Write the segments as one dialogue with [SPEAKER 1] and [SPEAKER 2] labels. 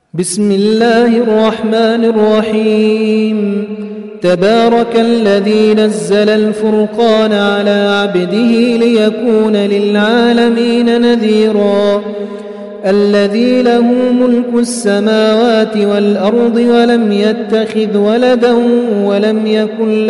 [SPEAKER 1] بسم الله الرحمن الرحيم. تبارك الذي نزل الفرقان على عبده ليكون للعالمين نذيرا. الذي له ملك السماوات والأرض ولم يتخذ ولدا ولم يكن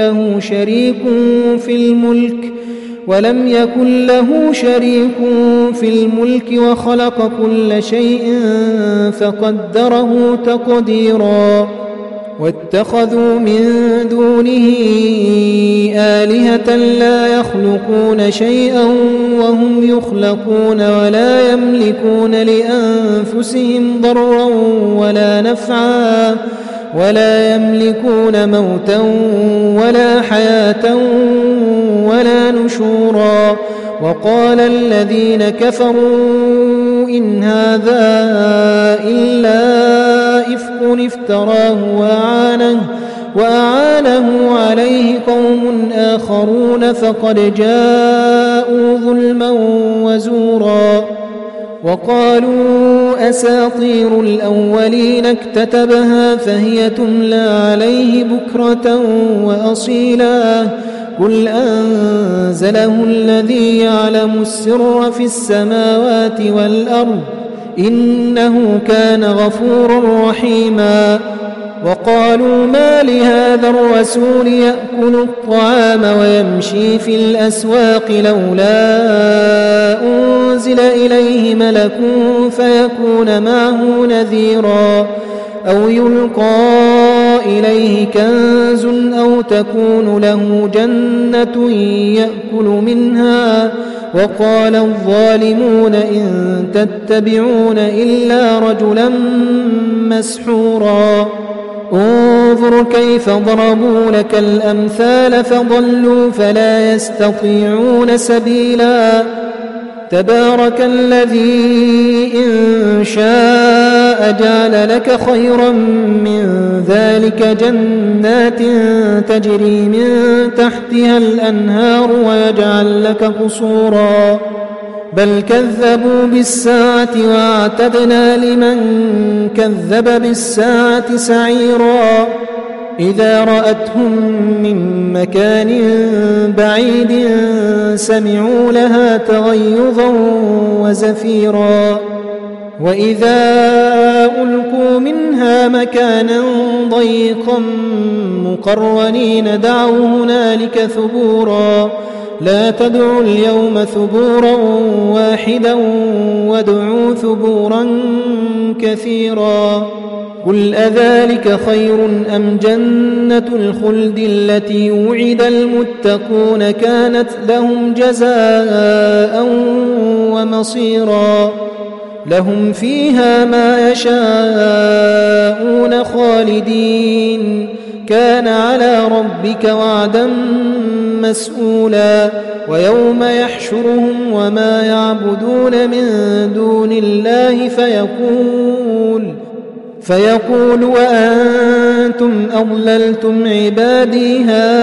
[SPEAKER 1] له شريك في الملك وخلق كل شيء فقدره تقديرا. واتخذوا من دونه آلهة لا يخلقون شيئا وهم يخلقون ولا يملكون لأنفسهم ضرا ولا نفعا ولا يملكون موتا ولا حياة ولا نشورا. وقال الذين كفروا إن هذا إلا إفك افتراه وأعانه عليه قوم آخرون فقد جاءوا ظلما وزورا. وقالوا أساطير الأولين اكتتبها فهي تملى عليه بكرة وأصيلا. قل أنزله الذي يعلم السر في السماوات والأرض إنه كان غفورا رحيما. وقالوا ما لهذا الرسول يأكل الطعام ويمشي في الأسواق لولا أنزل إليه ملك فيكون معه نذيرا أو يلقى إليه كنز أو تكون له جنة يأكل منها. وقال الظالمون إن تتبعون إلا رجلا مسحورا. انظر كيف ضربوا لك الأمثال فضلوا فلا يستطيعون سبيلا. تبارك الذي إن شاء جعل لك خيرا من ذلك جنات تجري من تحتها الأنهار ويجعل لك قصورا. بل كذبوا بالساعة وأعتدنا لمن كذب بالساعة سعيرا. إذا رأتهم من مكان بعيد سمعوا لها تغيظا وزفيرا. وإذا ألقوا منها مكانا ضيقا مقرنين دعوا هنالك ثبورا. لا تدعوا اليوم ثبورا واحدا وادعوا ثبورا كثيرا. قل أذلك خير أم جنة الخلد التي وعد المتقون كانت لهم جزاء ومصيرا. لهم فيها ما يشاءون خالدين كان على ربك وعدا مسؤولا. ويوم يحشرهم وما يعبدون من دون الله فيقول وأنتم أضللتم عبادي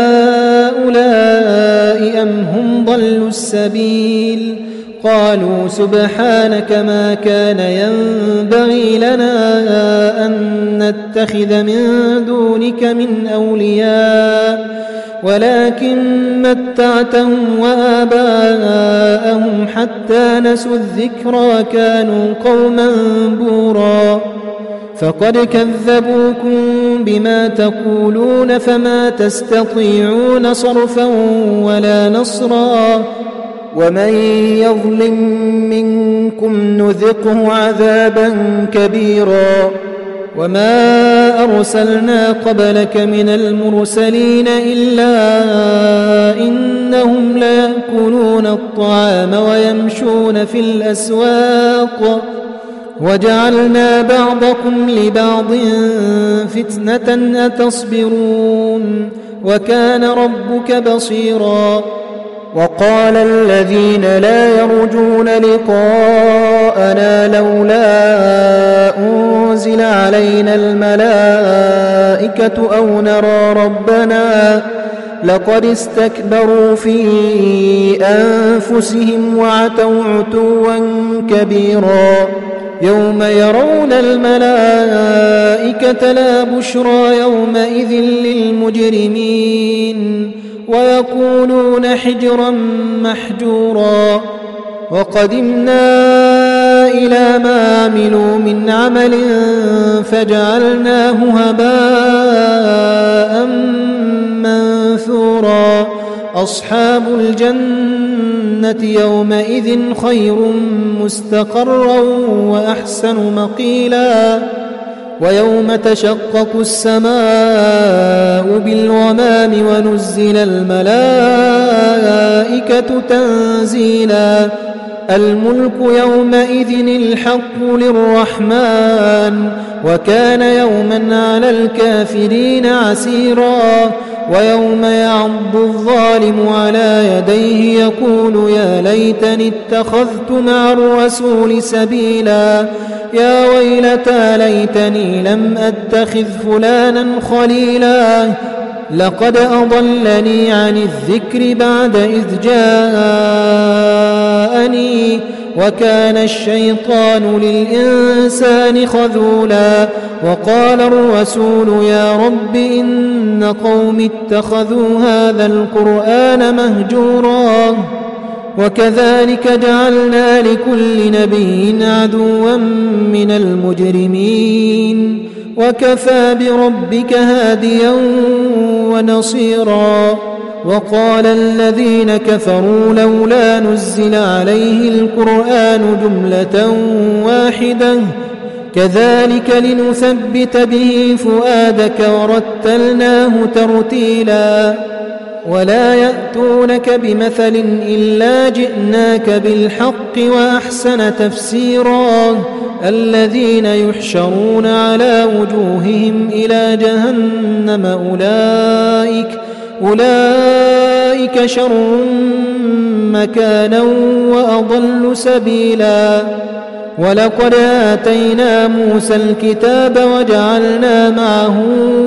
[SPEAKER 1] هؤلاء أم هم ضلوا السبيل. قالوا سبحانك ما كان ينبغي لنا أن نتخذ من دونك من أولياء ولكن متعتهم وآباءهم حتى نسوا الذكر وكانوا قوما بورا. فقد كذبوكم بما تقولون فما تستطيعون صرفا ولا نصرا. ومن يظلم منكم نذقه عذابا كبيرا. وما أرسلنا قبلك من المرسلين إلا إنهم ليأكلون الطعام ويمشون في الأسواق وجعلنا بعضكم لبعض فتنة أتصبرون وكان ربك بصيرا. وقال الذين لا يرجون لقاءنا لولا أنزل علينا الملائكة أو نرى ربنا لقد استكبروا في أنفسهم وعتوا عتوا كبيرا. يوم يرون الملائكة لا بشرى يومئذ للمجرمين ويقولون حجرا محجورا وقدمنا إلى ما عملوا من عمل فجعلناه هباء منثورا أصحاب الجنة يومئذ خير مستقرا وأحسن مقيلا ويوم تشقق السماء بالغمام ونزل الملائكة تنزيلا الملك يومئذ الحق للرحمن وكان يوما على الكافرين عسيرا ويوم يعض الظالم على يديه يقول يا ليتني اتخذت مع الرسول سبيلا يا ويلتى ليتني لم أتخذ فلانا خليلا لقد أضلني عن الذكر بعد إذ جاءني وكان الشيطان للإنسان خذولا وقال الرسول يا رب إن قوم اتخذوا هذا القرآن مهجورا وكذلك جعلنا لكل نبي عدوا من المجرمين وكفى بربك هاديا ونصيرا وقال الذين كفروا لولا نزل عليه القرآن جملة واحدة كذلك لنثبت به فؤادك ورتلناه ترتيلا ولا يأتونك بمثل إلا جئناك بالحق وأحسن تفسيرا الذين يحشرون على وجوههم إلى جهنم أولئك شر مكانا وأضل سبيلا ولقد آتينا موسى الكتاب وجعلنا معه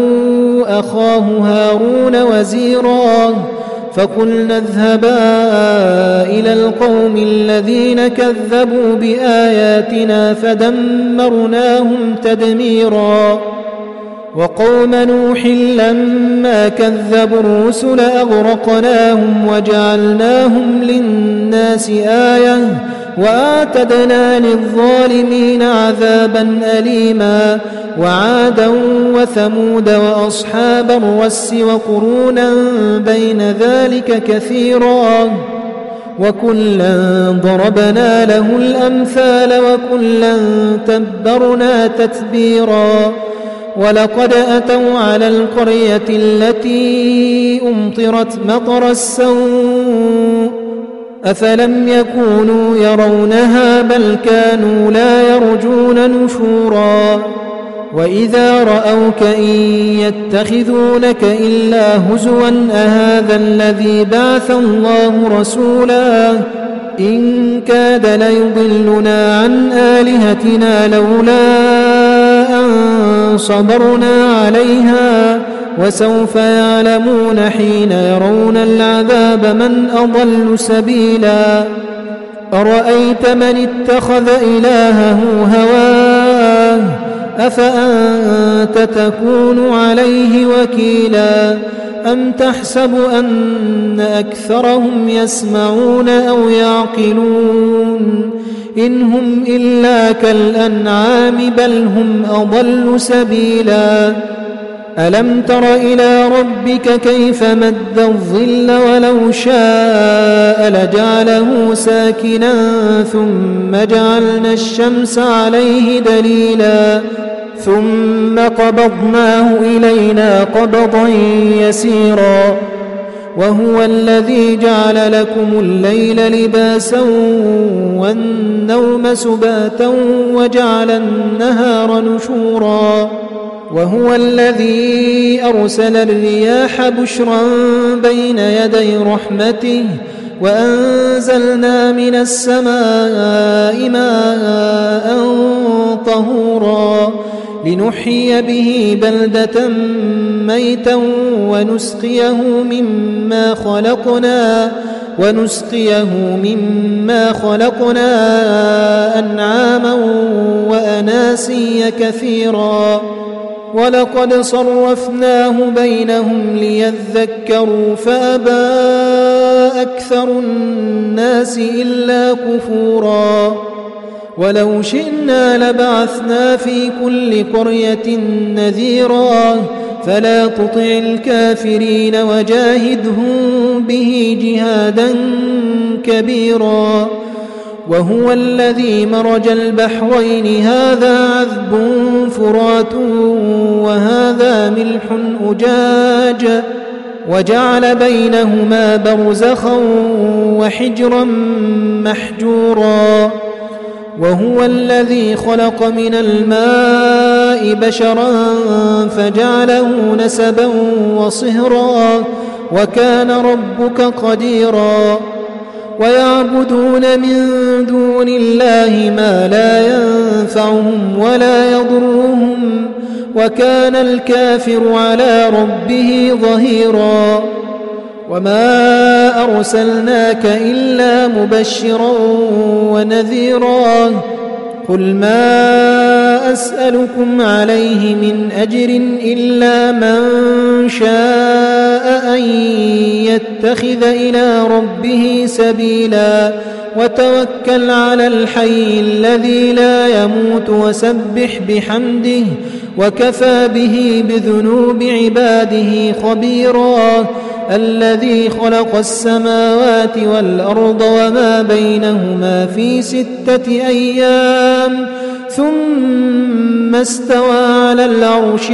[SPEAKER 1] أخاه هارون وزيرا فقلنا اذهبا إلى القوم الذين كذبوا بآياتنا فدمرناهم تدميرا وقوم نوح لما كذبوا الرسل أغرقناهم وجعلناهم للناس آية وأعتدنا للظالمين عذابا أليما وعادا وثمود وأصحاب الرس وقرونا بين ذلك كثيرا وكلا ضربنا له الأمثال وكلا تبرنا تتبيرا ولقد أتوا على القرية التي أمطرت مطر السوء أفلم يكونوا يرونها بل كانوا لا يرجون نشورا وإذا رأوك إن يتخذونك إلا هزوا أهذا الذي بعث الله رسولا إن كاد ليضلنا عن آلهتنا لولا أن صبرنا عليها وسوف يعلمون حين يرون العذاب من أضل سبيلا أرأيت من اتخذ إلهه هواه أفأنت تكون عليه وكيلا أم تحسب أن أكثرهم يسمعون أو يعقلون إن هم إلا كالأنعام بل هم أضل سبيلا ألم تر إلى ربك كيف مد الظل ولو شاء لجعله ساكنا ثم جعلنا الشمس عليه دليلا ثم قبضناه إلينا قبضا يسيرا وهو الذي جعل لكم الليل لباسا والنوم سباتا وجعل النهار نشورا وهو الذي أرسل الرياح بشرا بين يدي رحمته وأنزلنا من السماء ماء طهورا لنحيي به بلدة ميتا ونسقيه مما خلقنا ونسقيه مما خلقنا أنعاما وأناسيا كثيرا ولقد صرفناه بينهم ليذكروا فأبى أكثر الناس إلا كفورا ولو شئنا لبعثنا في كل قرية نذيرا فلا تطع الكافرين وجاهدهم به جهادا كبيرا وهو الذي مرج البحرين هذا عذب فرات وهذا ملح أجاج وجعل بينهما برزخا وحجرا محجورا وهو الذي خلق من الماء بشرا فجعله نسبا وصهرا وكان ربك قديرا ويعبدون من دون الله ما لا ينفعهم ولا يضرهم وكان الكافر على ربه ظهيرا وما أرسلناك إلا مبشرا ونذيرا قل ما أسألكم عليه من أجر إلا من شاء أن يتخذ إلى ربه سبيلا وتوكل على الحي الذي لا يموت وسبح بحمده وكفى به بذنوب عباده خبيرا الذي خلق السماوات والأرض وما بينهما في 6 أيام ثم استوى على العرش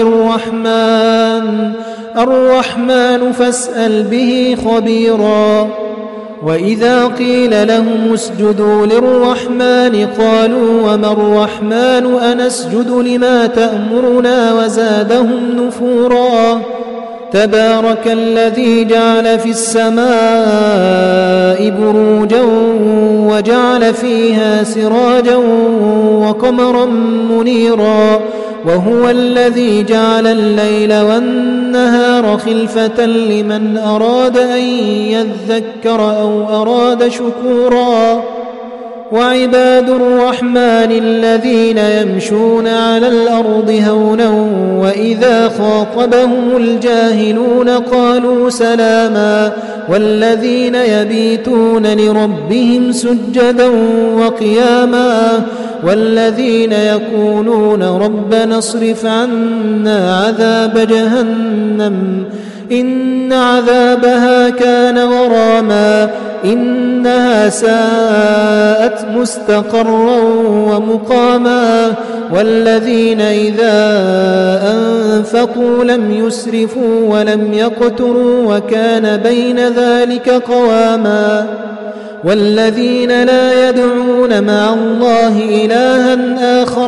[SPEAKER 1] الرحمن فاسأل به خبيرا وإذا قيل لهم اسجدوا للرحمن قالوا وما الرحمن أنسجد لما تأمرنا وزادهم نفورا تبارك الذي جعل في السماء بروجا وجعل فيها سراجا وقمرا منيرا وهو الذي جعل الليل والنهار خلفة لمن أراد أن يذكر أو أراد شكورا وعباد الرحمن الذين يمشون على الأرض هونا وإذا خاطبهم الجاهلون قالوا سلاما والذين يبيتون لربهم سجدا وقياما والذين يقولون ربنا اصرف عنا عذاب جهنم إن عذابها كان غراما إنها ساءت مستقرا ومقاما والذين إذا أنفقوا لم يسرفوا ولم يقتروا وكان بين ذلك قواما والذين لا يدعون مع الله إلها آخر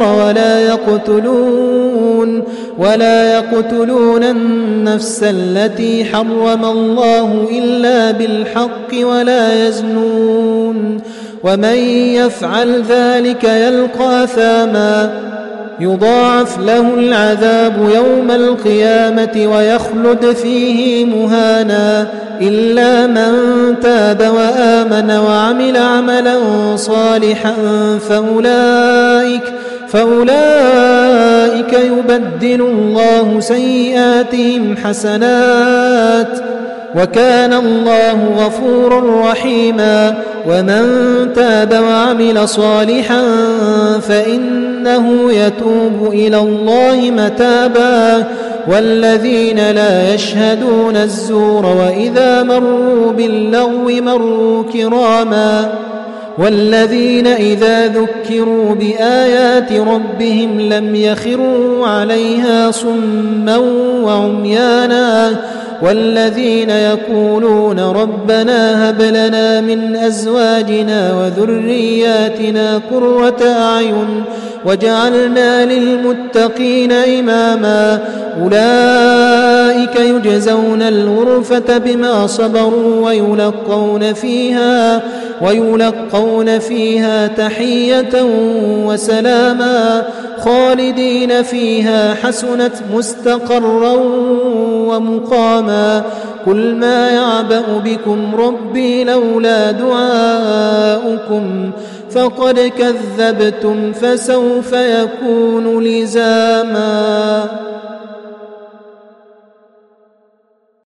[SPEAKER 1] ولا يقتلون النفس التي حرم الله إلا بالحق ولا يزنون ومن يفعل ذلك يلقى أثاما يضاعف له العذاب يوم القيامة ويخلد فيه مهانا إلا من تاب وآمن وعمل عملا صالحا فأولئك يبدل الله سيئاتهم حسنات وكان الله غفورا رحيما ومن تاب وعمل صالحا فإنه يتوب إلى الله متابا والذين لا يشهدون الزور وإذا مروا باللغو مروا كراما والذين إذا ذكروا بآيات ربهم لم يخروا عليها صما وعميانا والذين يقولون ربنا هب لنا من أزواجنا وذرياتنا قرة أعين وجعلنا للمتقين إماما أولئك يجزون الغرفة بما صبروا ويلقون فيها تحية وسلاما خالدين فيها حسنت مستقرا ومقاما مكرما قل ما يعبأ بكم ربي لولا دعاؤكم فقد كذبتم فسوف يكون لزاما